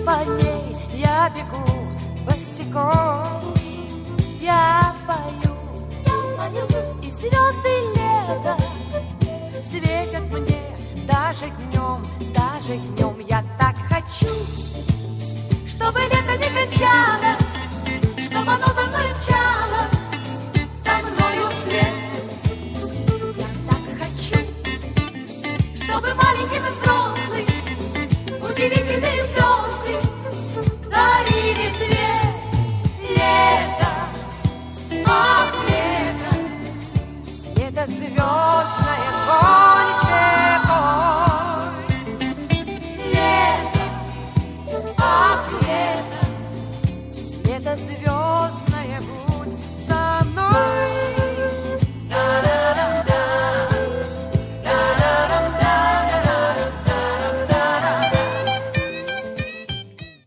по ней я бегу босиком. Я пою, и звезды лета светят мне даже днем, даже днем. Я так хочу, чтобы лето не кончалось, чтобы оно за мной мчалось, за мною вслед. Я так хочу, чтобы маленьким и взрослым удивительные слезы дарили свет. Лето, ах, лето, лето звездное звон.